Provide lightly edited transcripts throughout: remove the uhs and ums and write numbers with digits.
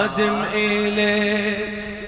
خادم إليك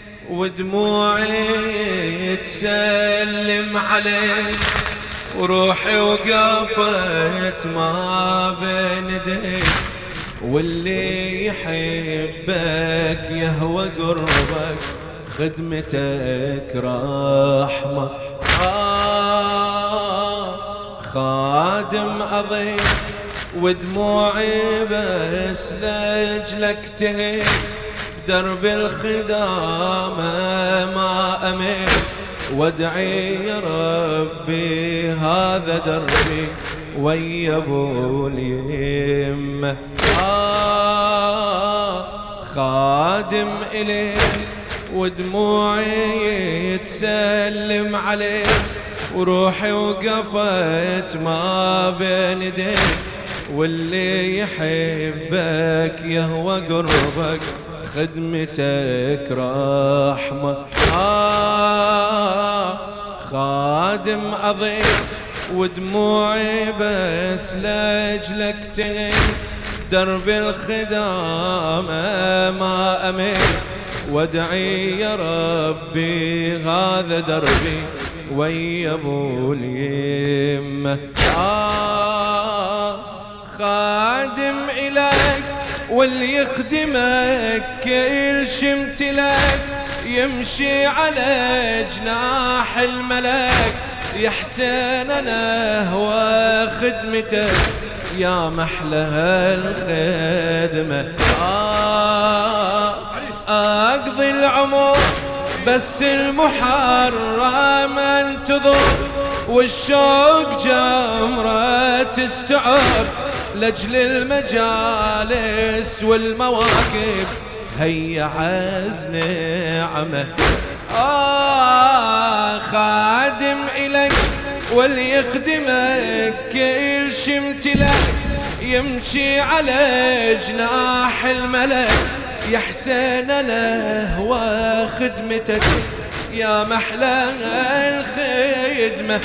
ودموعي تسلم عليك، وروحي وقفت ما بين يديك، واللي يحبك يهوى قربك، خدمتك رحمة. خادم أضيع ودموعي بس لأجلك تهيب، درب الخدامة ما أميل، وادعي يا ربي هذا دربي ويا ابو اليمة. خادم إليك ودموعي تسلم عليك، وروحي وقفت ما بين يديك، واللي يحبك يهوى قربك، خدمتك رحمة. خادم أضيع ودموعي بس لأجلك تهيب، درب الخدامة ما أميل، وادعي يا ربي هذا دربي ويا ابو اليمة. خادم إليك واللي يخدمك كل شمتلك، يمشي على جناح الملك، يحسن أنا هو خدمتك يا محلى الخدمة. أقضي العمر بس المحرم انتظر، والشوق جمرة تستعر، لأجل المجالس والمواقف هيا عز نعمة. خادم إليك واللي يخدمك كل شمتلك، يمشي على جناح الملك، يحسن أنا هو خدمتك يا محلى الخدمة.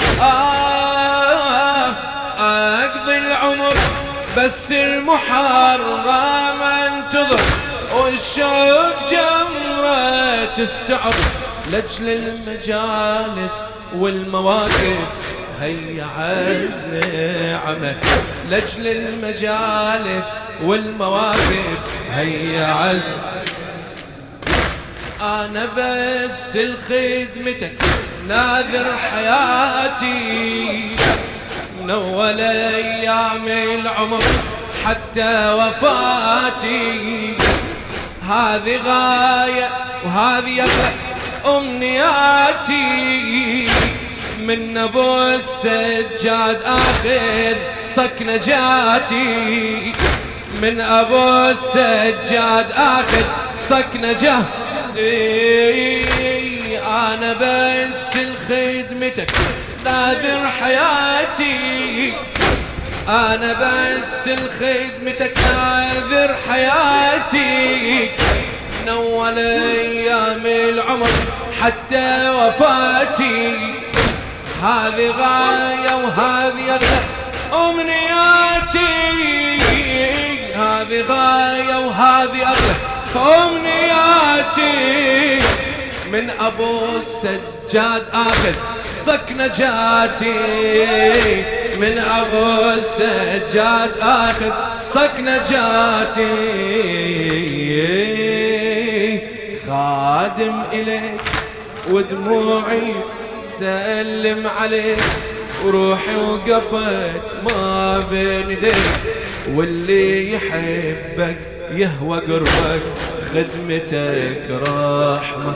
أقضي العمر بس المحرم انتظر، والشوق جمرة تستعر، لأجل المجالس والمواقف هيا عز نعمة، لأجل المجالس والمواقف هيا عز. أنا بس لخدمتك ناذر حياتي، من أول أيام العمر حتى وفاتي، هذه غاية وهذه أمنياتي، من أبو السجاد آخذ صك نجاتي، من أبو السجاد آخذ صك نجاتي. أنا بس لخدمتك ناذر حياتي، أنا بس لخدمتك ناذر حياتي، من أول أيام العمر حتى وفاتي، هذه غاية وهذه أغلى أمنياتي، هذه غاية وهذه أغلى أمنياتي، من أبو السجاد آخذ صك نجاتي، من أبو السجاد آخذ صك نجاتي. خادم إليك ودموعي سلم عليك، وروحي وقفت ما بين يديك، واللي يحبك يهوى قربك، خدمتك رحمة.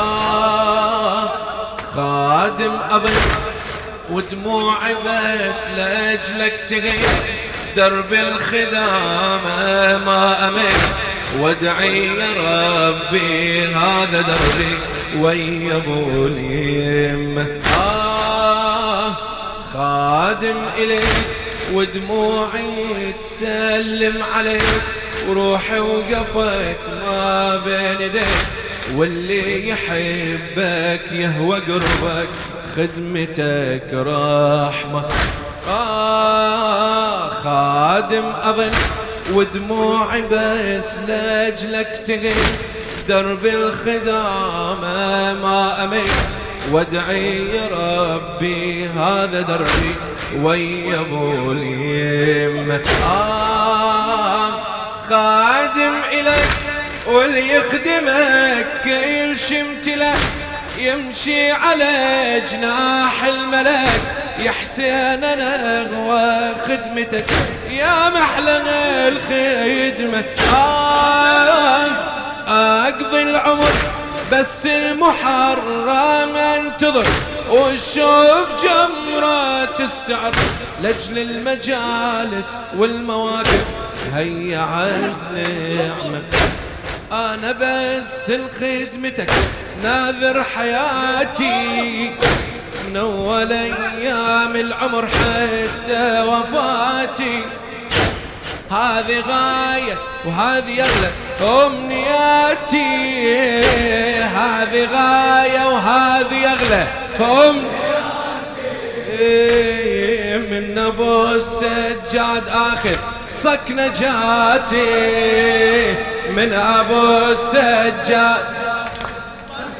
خادم أضيع ودموعي بس لأجلك تغيب، درب الخدامة ما أميل، وادعي يا ربي هذا دربي ويا ابو اليمة. خادم إليك ودموعي تسلم عليك، وروحي وقفت ما بين يديك، واللي يحبك يهوى قربك، خدمتك رحمة. خادم أظل ودموعي بس لاجلك تغيب، درب الخدامة ما أميت، وادعي يا ربي هذا دربي ويا ابو اليمة. خادم إليك واللي يخدمك كل شمتله، يمشي على جناح الملك، يا حسين أنا وخدمتك يا محلى الخدمة. أقضي العمر بس المحرم انتظر، والشوق جمرة تستعر، لأجل المجالس والمواقف هيا عز نعمة. أنا بس لخدمتك ناذر حياتي، من أول أيام العمر حتى وفاتي، هذه غاية وهذه أغلى أمنياتي، هذه غاية وهذه أغلى أمنياتي. من أبو السجاد آخر صك نجاتي، من أبو السجاد صك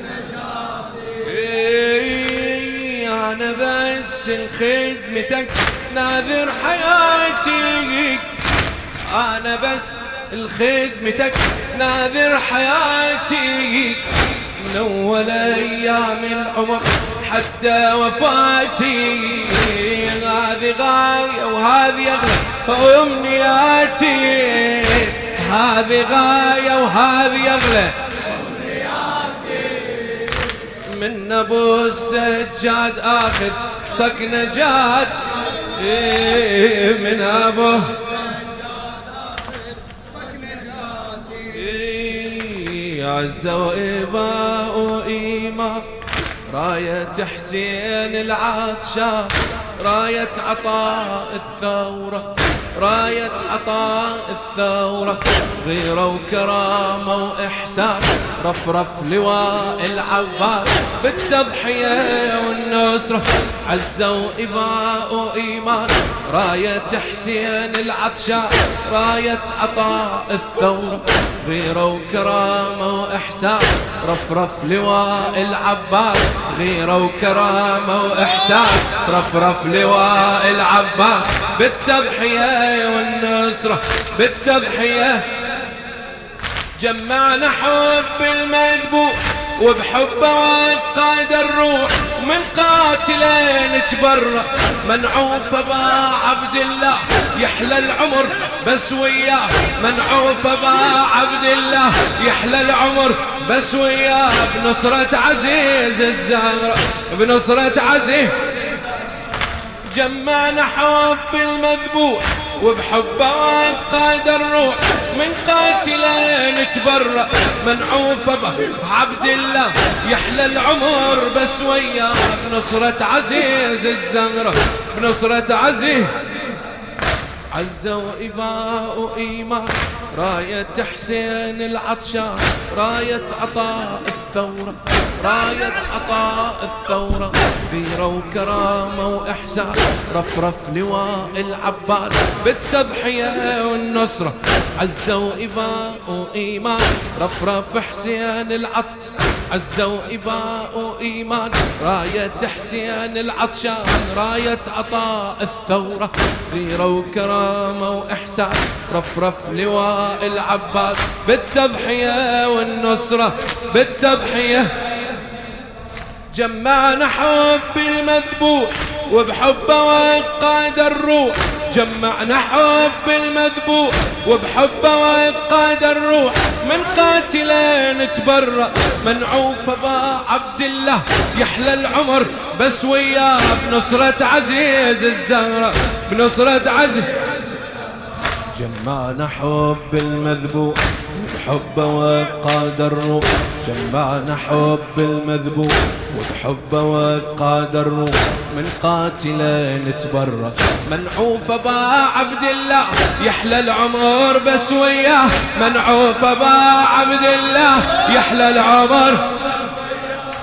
نجاتي. أنا بس لخدمتك ناذر حياتي، أنا بس لخدمتك ناذر حياتي، من أول أيام العمر حتى وفاتي، هذه غاية وهذه أغلى أمنياتي، هذه غاية وهذه أغلى أمنياتي. من أبو السجاد آخذ صك نجات، من أبو عز وإباء وإيمان، راية حسين العطشان، راية عطاء الثورة، راية عطاء الثورة، غيرة وكرامة وإحسان، رفرف لواء العباس بالتضحية والنصرة، عز وإباء وإيمان، راية حسين العطشان، راية عطاء الثورة، غيرة وكرامة وإحسان، رفرف لواء العباس، غيرة وكرامة وإحسان، رفرف لواء العباس بالتضحية والنصرة، بالتضحية. جمعنا حب المذبوح وبحبه وقاد الروح، من قاتلين تبرأ، منعوف با عبد الله يحلى العمر بس وياه، منعوف با عبد الله يحلى العمر بس وياه، بنصرة عزيز الزهراء، بنصرة عزيز. جمعنا حب المذبوح وبحبه وقاد الروح، من قاتلين تبرأ، منعوف بعبد الله يحلى العمر بس وياه، بنصرة عزيز الزهرة، بنصرة عزيز. عز وإباء وإيمان، راية حسين العطشان، راية عطاء الثورة، راية عطاء الثورة، غيرة وكرامة وإحسان، رفرف لواء العباس بالتضحية والنصرة، عز وإباء وإيمان، رفرف حسين العطشان، عز وإباء وإيمان، راية حسين العطشان، راية عطاء الثورة، غيرة وكرامة وإحسان، رفرف لواء العباس بالتضحية والنصرة، بالتضحية. جمعنا حب المذبوح وبحبه وقاد الروح، جمعنا حب المذبوح وبحبه وقاد الروح، من قاتلين تبرأ، منعوف با عبد الله يحلى العمر بس وياه، بنصرة عزيز الزهراء، بنصرة عزيز. جمعنا حب المذبوح وبحبه وقاد الروح، جمعنا حب المذبوح وبحبه وقاد الروح، من قاتلين تبرأ، منعوف با عبد الله يحلى العمر بس وياه، منعوف با عبد الله يحلى العمر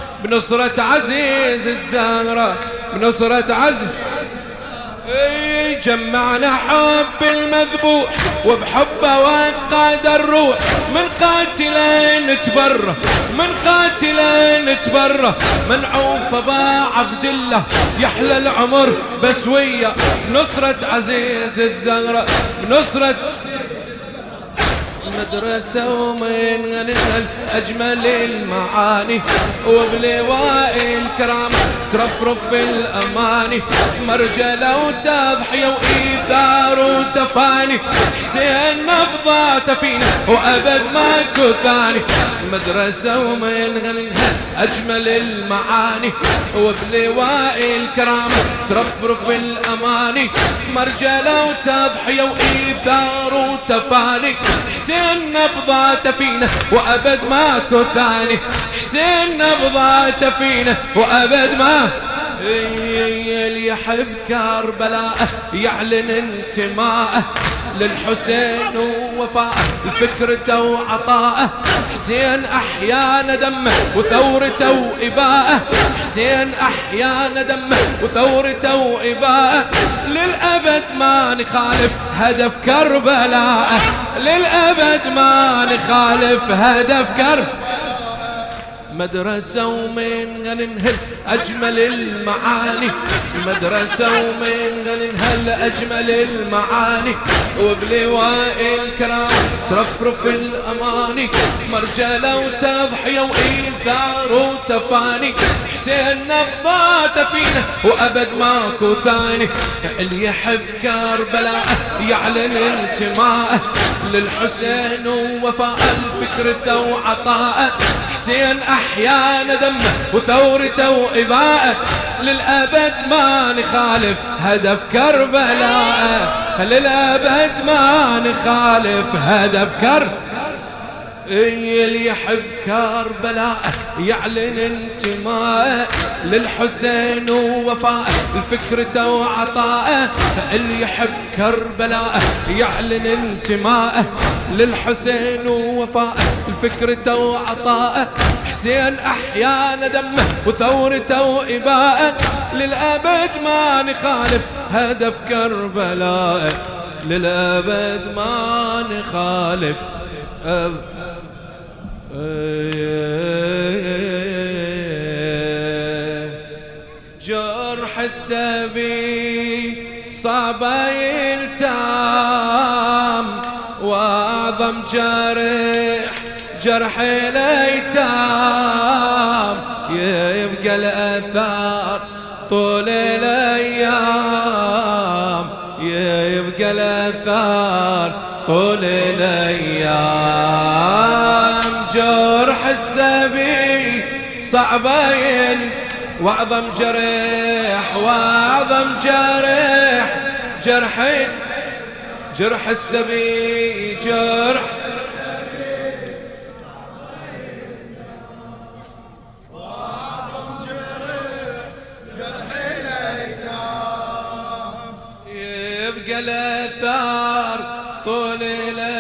بنصرة عزيز الزهراء، بنصرة عزيز. جمعنا حب المذبوح وبحبه وقاد الروح من قاتله نتبره من قاتله نتبره من عوف ابا عبد الله يحلى العمر بس ويا نصرة عزيز الزهرة نصرة مدرسة ومن غنى أجمل المعاني وبلواء الكرام ترفرف الأماني مرجلة وتضحية وإيثار وتفاني حسين نبضات فينا وأبد ماكو ثاني مدرسة ومن غنى أجمل المعاني وبلواء الكرام ترفرف الأماني مرجلة وتضحية وإيثار وتفاني حسين نبضات فينا وأبد ماكو ثاني حسين نبضات فينا وأبد ما اللي يحب كربلاء يعلن انتماءه للحسين ووفاءه فكرته وعطاءه حسين أحيانا دمه وثورته وإباءه حسين أحيانا دمه وثورته وإباءه للأبد ما نخالف هدف كربلاء للأبد ما نخالف هدف كربلاء مدرسة ومن غننهل أجمل المعاني مدرسة ومن غننهل أجمل المعاني وبلواء الكرام ترفرف الأماني مرجلة وتضحية وإيثار وتفاني حسين نبضات فينا وأبد ماكو ثاني اللي يحب كربلاء يعلن انتماءه للحسين ووفاء فكرته وعطاءه حسين أحيانا دمه وثورته وإباءه للأبد ما نخالف هدف كربلاء للأبد ما نخالف هدف كربلاء اللي يحب كربلاء يعلن انتماءه للحسين ووفاءه فكرته وعطاءه اللي يحب كربلاء يعلن انتماءه للحسين ووفاءه فكرته وعطاءه حسين أحيانا دمه وثورته وإباءه للأبد ما نخالف هدف كربلاء للأبد ما نخالف جرح السبي صعب يلتام وأعظم جرح الأيتام يبقى الأثار طول الأيام يبقى الأثار طول الأيام جرح السبي صعبين وأعظم جرح السبي جرح يبقى الأثار طول